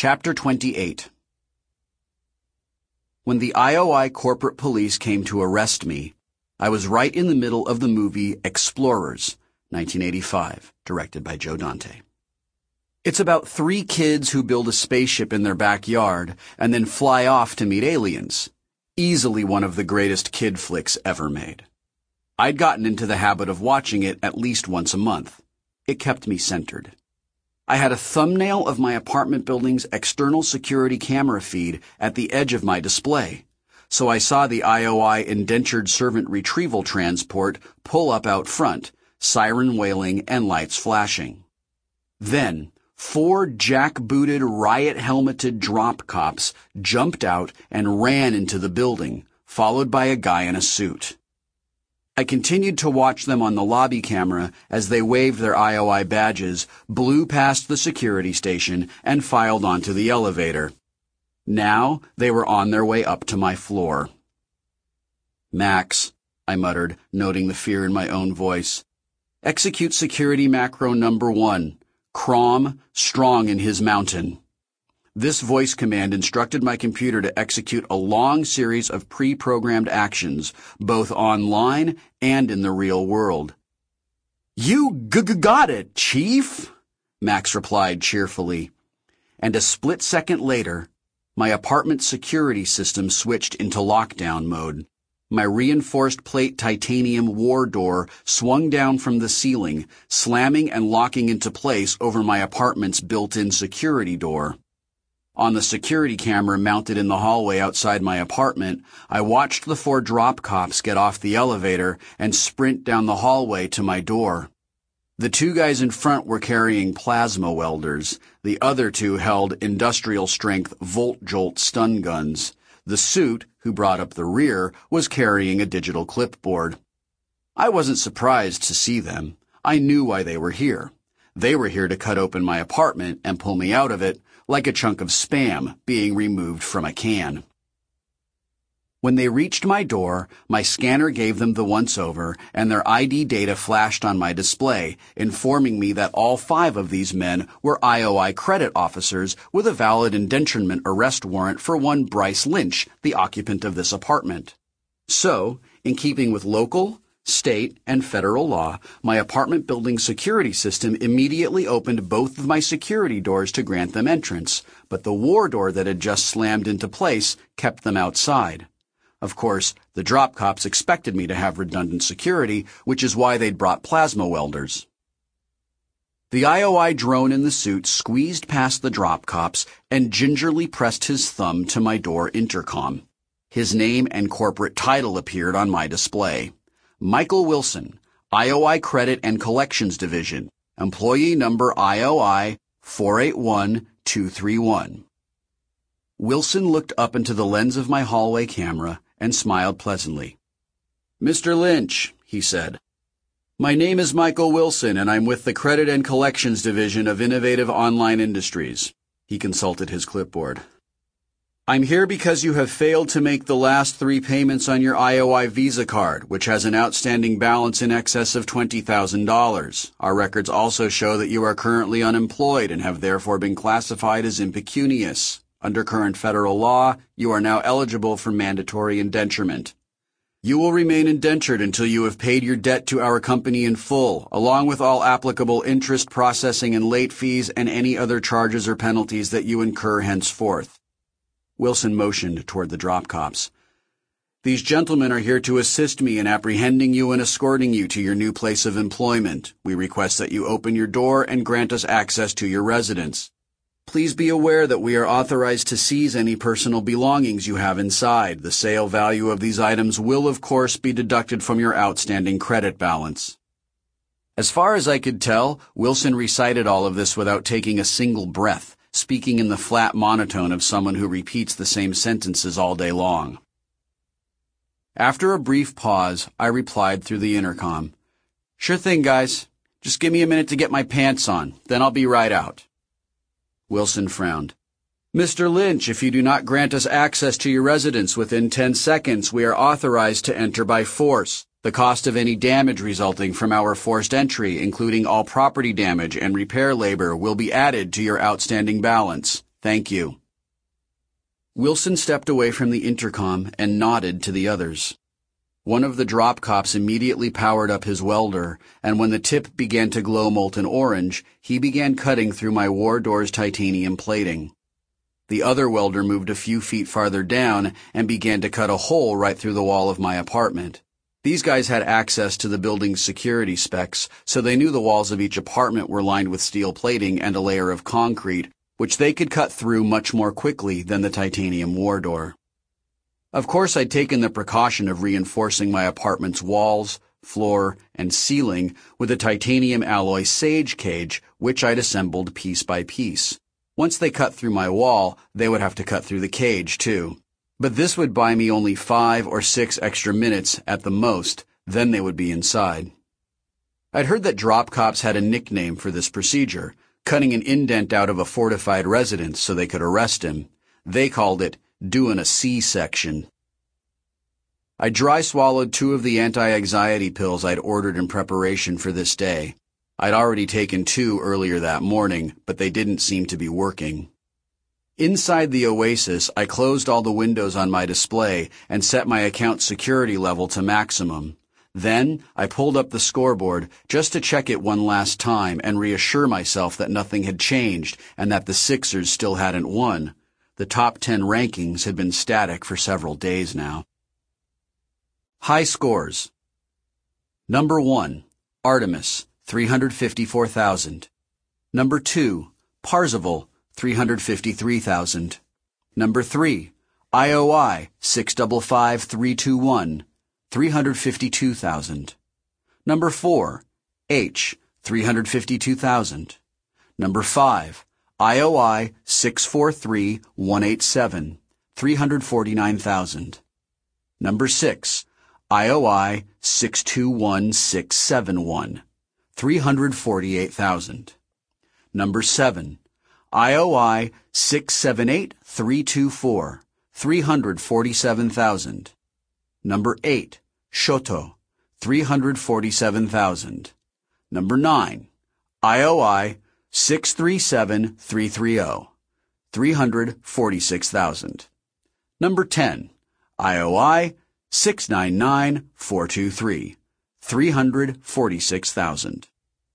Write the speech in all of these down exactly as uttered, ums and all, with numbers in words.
Chapter twenty-eight. When the I O I corporate police came to arrest me, I was right in the middle of the movie Explorers, nineteen eighty-five, directed by Joe Dante. It's about three kids who build a spaceship in their backyard and then fly off to meet aliens. Easily one of the greatest kid flicks ever made. I'd gotten into the habit of watching it at least once a month. It kept me centered. I had a thumbnail of my apartment building's external security camera feed at the edge of my display, so I saw the I O I indentured servant retrieval transport pull up out front, siren wailing and lights flashing. Then, four jack-booted, riot-helmeted drop cops jumped out and ran into the building, followed by a guy in a suit. I continued to watch them on the lobby camera as they waved their I O I badges, blew past the security station, and filed onto the elevator. Now they were on their way up to my floor. "Max," I muttered, noting the fear in my own voice. "Execute security macro number one. Crom, strong in his mountain." This voice command instructed my computer to execute a long series of pre-programmed actions, both online and in the real world. "You g-g-got it, Chief," Max replied cheerfully. And a split second later, my apartment security system switched into lockdown mode. My reinforced plate titanium war door swung down from the ceiling, slamming and locking into place over my apartment's built-in security door. On the security camera mounted in the hallway outside my apartment, I watched the four drop cops get off the elevator and sprint down the hallway to my door. The two guys in front were carrying plasma welders. The other two held industrial-strength volt-jolt stun guns. The suit, who brought up the rear, was carrying a digital clipboard. I wasn't surprised to see them. I knew why they were here. They were here to cut open my apartment and pull me out of it, like a chunk of Spam being removed from a can. When they reached my door, my scanner gave them the once-over, and their I D data flashed on my display, informing me that all five of these men were I O I credit officers with a valid indenturement arrest warrant for one Bryce Lynch, the occupant of this apartment. So, in keeping with local, state, and federal law, my apartment building security system immediately opened both of my security doors to grant them entrance, but the war door that had just slammed into place kept them outside. Of course, the drop cops expected me to have redundant security, which is why they'd brought plasma welders. The I O I drone in the suit squeezed past the drop cops and gingerly pressed his thumb to my door intercom. His name and corporate title appeared on my display. Michael Wilson, I O I Credit and Collections Division, employee number I O I four eight one two three one. Wilson looked up into the lens of my hallway camera and smiled pleasantly. "Mister Lynch," he said, "my name is Michael Wilson, and I'm with the Credit and Collections Division of Innovative Online Industries." He consulted his clipboard. "I'm here because you have failed to make the last three payments on your I O I Visa card, which has an outstanding balance in excess of twenty thousand dollars. Our records also show that you are currently unemployed and have therefore been classified as impecunious. Under current federal law, you are now eligible for mandatory indenturement. You will remain indentured until you have paid your debt to our company in full, along with all applicable interest, processing, and late fees and any other charges or penalties that you incur henceforth." Wilson motioned toward the drop cops. "These gentlemen are here to assist me in apprehending you and escorting you to your new place of employment. We request that you open your door and grant us access to your residence. Please be aware that we are authorized to seize any personal belongings you have inside. The sale value of these items will, of course, be deducted from your outstanding credit balance." As far as I could tell, Wilson recited all of this without taking a single breath, speaking in the flat monotone of someone who repeats the same sentences all day long. After a brief pause, I replied through the intercom, "Sure thing, guys. Just give me a minute to get my pants on, then I'll be right out." Wilson frowned. "Mister Lynch, if you do not grant us access to your residence within ten seconds, we are authorized to enter by force. The cost of any damage resulting from our forced entry, including all property damage and repair labor, will be added to your outstanding balance. Thank you. Wilson stepped away from the intercom and nodded to the others. One of the drop cops immediately powered up his welder, and when the tip began to glow molten orange, he began cutting through my war door's titanium plating. The other welder moved a few feet farther down and began to cut a hole right through the wall of my apartment. These guys had access to the building's security specs, so they knew the walls of each apartment were lined with steel plating and a layer of concrete, which they could cut through much more quickly than the titanium war door. Of course, I'd taken the precaution of reinforcing my apartment's walls, floor, and ceiling with a titanium alloy sage cage, which I'd assembled piece by piece. Once they cut through my wall, they would have to cut through the cage, too. But this would buy me only five or six extra minutes at the most, then they would be inside. I'd heard that drop cops had a nickname for this procedure, cutting an indent out of a fortified residence so they could arrest him. They called it doing a C-section. I dry swallowed two of the anti-anxiety pills I'd ordered in preparation for this day. I'd already taken two earlier that morning, but they didn't seem to be working. Inside the Oasis, I closed all the windows on my display and set my account security level to maximum. Then, I pulled up the scoreboard just to check it one last time and reassure myself that nothing had changed and that the Sixers still hadn't won. The top ten rankings had been static for several days now. High scores. Number one, Artemis, three hundred fifty-four thousand. Number two, Parzival, three hundred fifty-three thousand. Number three, I O I, six five five three two one, three hundred fifty-two thousand. Number four, H, three hundred fifty-two thousand. Number five, I O I six four three one eight seven, three hundred forty-nine thousand. Number six, I O I six two one six seven one, three hundred forty-eight thousand. Number seven, I O I six seven eight three two four, three hundred forty-seven thousand. Number eight, Shoto, three hundred forty-seven thousand. Number nine, I O I six three seven three three zero, three hundred forty-six thousand. Number ten, I O I six nine nine four two three, three hundred forty-six thousand.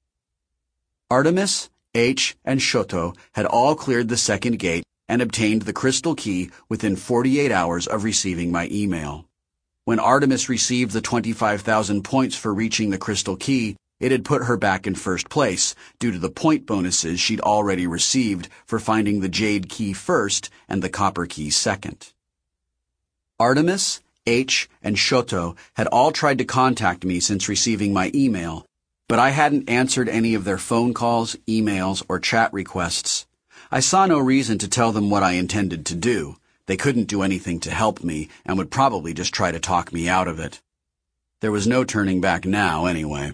Artemis, H, and Shoto had all cleared the second gate and obtained the crystal key within forty-eight hours of receiving my email. When Artemis received the twenty-five thousand points for reaching the crystal key, it had put her back in first place due to the point bonuses she'd already received for finding the jade key first and the copper key second. Artemis, H, and Shoto had all tried to contact me since receiving my email, but I hadn't answered any of their phone calls, emails, or chat requests. I saw no reason to tell them what I intended to do. They couldn't do anything to help me and would probably just try to talk me out of it. There was no turning back now, anyway.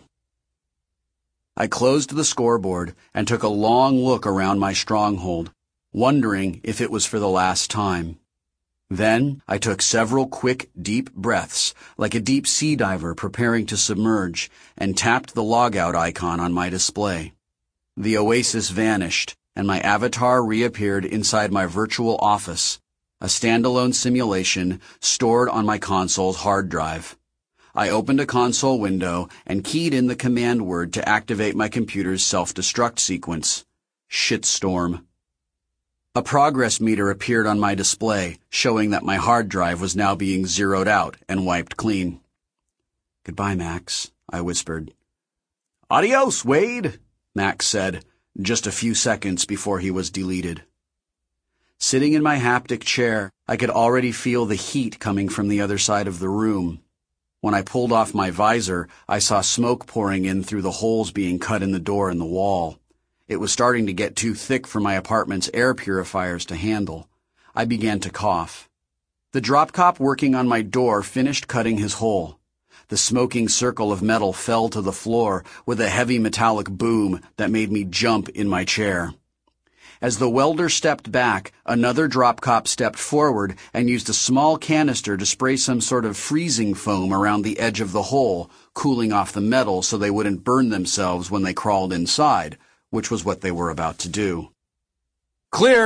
I closed the scoreboard and took a long look around my stronghold, wondering if it was for the last time. Then I took several quick, deep breaths, like a deep sea diver preparing to submerge, and tapped the logout icon on my display. The Oasis vanished, and my avatar reappeared inside my virtual office, a standalone simulation stored on my console's hard drive. I opened a console window and keyed in the command word to activate my computer's self-destruct sequence. Shitstorm. A progress meter appeared on my display, showing that my hard drive was now being zeroed out and wiped clean. "Goodbye, Max," I whispered. "Adios, Wade," Max said, just a few seconds before he was deleted. Sitting in my haptic chair, I could already feel the heat coming from the other side of the room. When I pulled off my visor, I saw smoke pouring in through the holes being cut in the door and the wall. It was starting to get too thick for my apartment's air purifiers to handle. I began to cough. The drop cop working on my door finished cutting his hole. The smoking circle of metal fell to the floor with a heavy metallic boom that made me jump in my chair. As the welder stepped back, another drop cop stepped forward and used a small canister to spray some sort of freezing foam around the edge of the hole, cooling off the metal so they wouldn't burn themselves when they crawled inside, which was what they were about to do. "Clear!"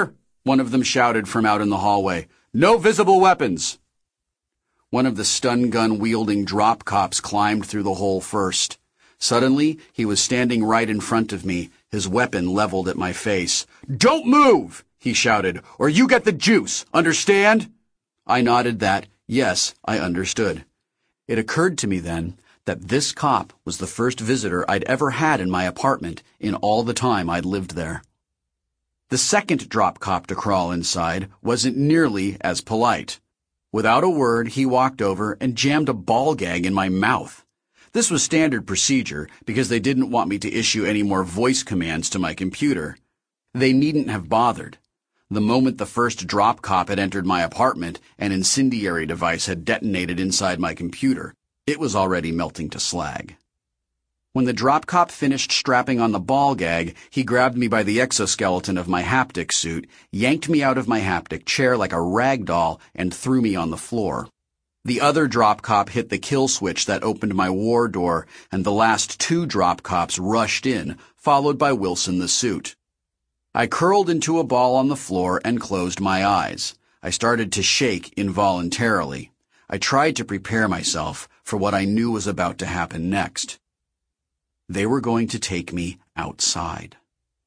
One of them shouted from out in the hallway, "No visible weapons!" One of the stun gun-wielding drop cops climbed through the hole first. Suddenly, he was standing right in front of me, his weapon leveled at my face. "Don't move!" he shouted, "or you get the juice, understand?" I nodded that, yes, I understood. It occurred to me then that this cop was the first visitor I'd ever had in my apartment in all the time I'd lived there. The second drop cop to crawl inside wasn't nearly as polite. Without a word, he walked over and jammed a ball gag in my mouth. This was standard procedure because they didn't want me to issue any more voice commands to my computer. They needn't have bothered. The moment the first drop cop had entered my apartment, an incendiary device had detonated inside my computer. It was already melting to slag. When the drop cop finished strapping on the ball gag, he grabbed me by the exoskeleton of my haptic suit, yanked me out of my haptic chair like a rag doll, and threw me on the floor. The other drop cop hit the kill switch that opened my war door, and the last two drop cops rushed in, followed by Wilson the suit. I curled into a ball on the floor and closed my eyes. I started to shake involuntarily. I tried to prepare myself for what I knew was about to happen next. They were going to take me outside.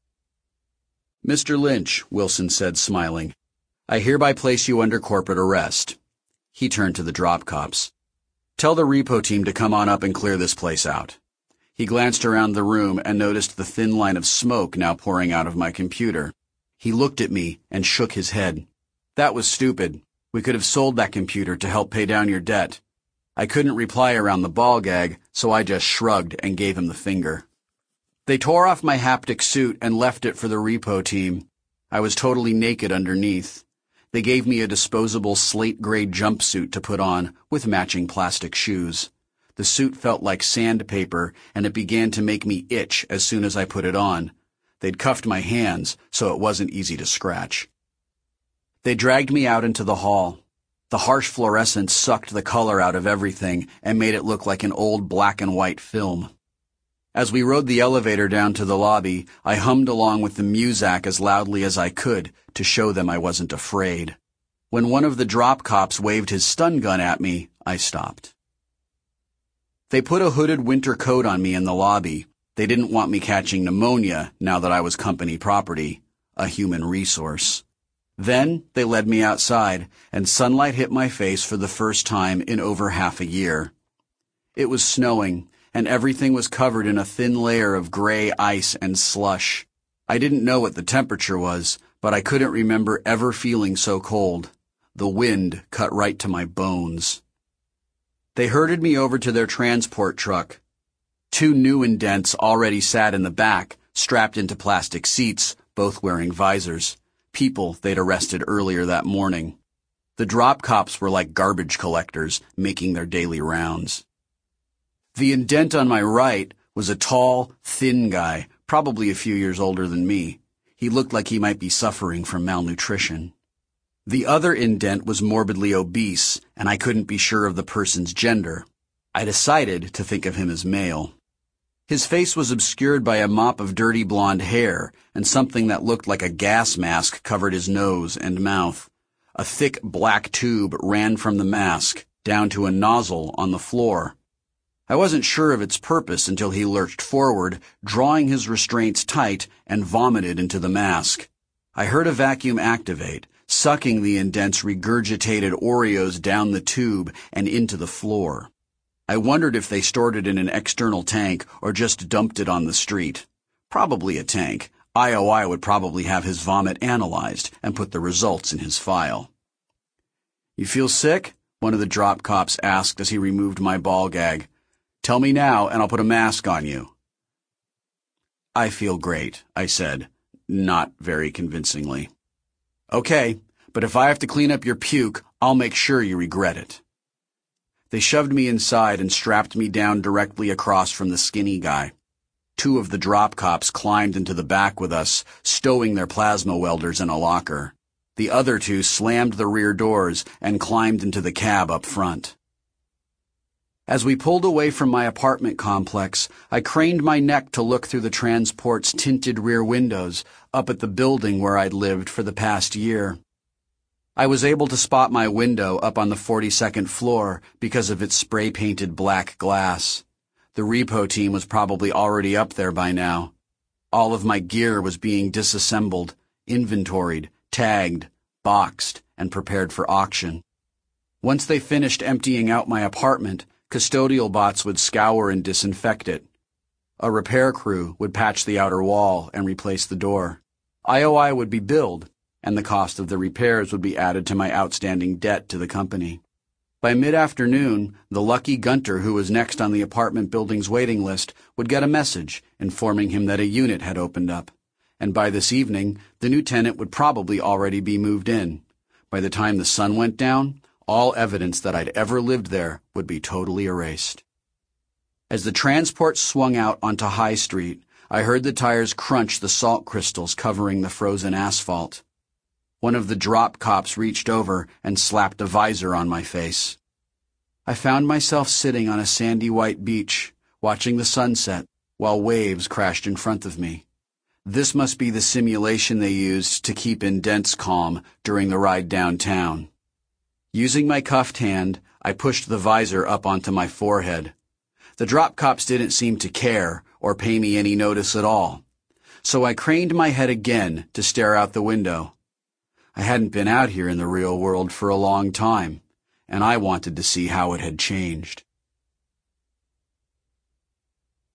"Mister Lynch," Wilson said, smiling, "I hereby place you under corporate arrest." He turned to the drop cops. "Tell the repo team to come on up and clear this place out." He glanced around the room and noticed the thin line of smoke now pouring out of my computer. He looked at me and shook his head. "That was stupid. We could have sold that computer to help pay down your debt." I couldn't reply around the ball gag, so I just shrugged and gave him the finger. They tore off my haptic suit and left it for the repo team. I was totally naked underneath. They gave me a disposable slate-gray jumpsuit to put on with matching plastic shoes. The suit felt like sandpaper, and it began to make me itch as soon as I put it on. They'd cuffed my hands, so it wasn't easy to scratch. They dragged me out into the hall. The harsh fluorescence sucked the color out of everything and made it look like an old black and white film. As we rode the elevator down to the lobby, I hummed along with the Muzak as loudly as I could to show them I wasn't afraid. When one of the drop cops waved his stun gun at me, I stopped. They put a hooded winter coat on me in the lobby. They didn't want me catching pneumonia now that I was company property, a human resource. Then they led me outside, and sunlight hit my face for the first time in over half a year. It was snowing, and everything was covered in a thin layer of gray ice and slush. I didn't know what the temperature was, but I couldn't remember ever feeling so cold. The wind cut right to my bones. They herded me over to their transport truck. Two new indents already sat in the back, strapped into plastic seats, both wearing visors. People they'd arrested earlier that morning. The drop cops were like garbage collectors, making their daily rounds. The indent on my right was a tall, thin guy, probably a few years older than me. He looked like he might be suffering from malnutrition. The other indent was morbidly obese, and I couldn't be sure of the person's gender. I decided to think of him as male. His face was obscured by a mop of dirty blonde hair, and something that looked like a gas mask covered his nose and mouth. A thick black tube ran from the mask down to a nozzle on the floor. I wasn't sure of its purpose until he lurched forward, drawing his restraints tight, and vomited into the mask. I heard a vacuum activate, sucking the indent's regurgitated Oreos down the tube and into the floor. I wondered if they stored it in an external tank or just dumped it on the street. Probably a tank. I O I would probably have his vomit analyzed and put the results in his file. "You feel sick?" one of the drop cops asked as he removed my ball gag. "Tell me now and I'll put a mask on you." "I feel great," I said, not very convincingly. "Okay, but if I have to clean up your puke, I'll make sure you regret it." They shoved me inside and strapped me down directly across from the skinny guy. Two of the drop cops climbed into the back with us, stowing their plasma welders in a locker. The other two slammed the rear doors and climbed into the cab up front. As we pulled away from my apartment complex, I craned my neck to look through the transport's tinted rear windows up at the building where I'd lived for the past year. I was able to spot my window up on the forty-second floor because of its spray-painted black glass. The repo team was probably already up there by now. All of my gear was being disassembled, inventoried, tagged, boxed, and prepared for auction. Once they finished emptying out my apartment, custodial bots would scour and disinfect it. A repair crew would patch the outer wall and replace the door. I O I would be billed, and the cost of the repairs would be added to my outstanding debt to the company. By mid-afternoon, the lucky Gunter who was next on the apartment building's waiting list would get a message informing him that a unit had opened up, and by this evening, the new tenant would probably already be moved in. By the time the sun went down, all evidence that I'd ever lived there would be totally erased. As the transport swung out onto High Street, I heard the tires crunch the salt crystals covering the frozen asphalt. One of the drop cops reached over and slapped a visor on my face. I found myself sitting on a sandy white beach, watching the sunset, while waves crashed in front of me. This must be the simulation they used to keep in dense calm during the ride downtown. Using my cuffed hand, I pushed the visor up onto my forehead. The drop cops didn't seem to care or pay me any notice at all, so I craned my head again to stare out the window. I hadn't been out here in the real world for a long time, and I wanted to see how it had changed.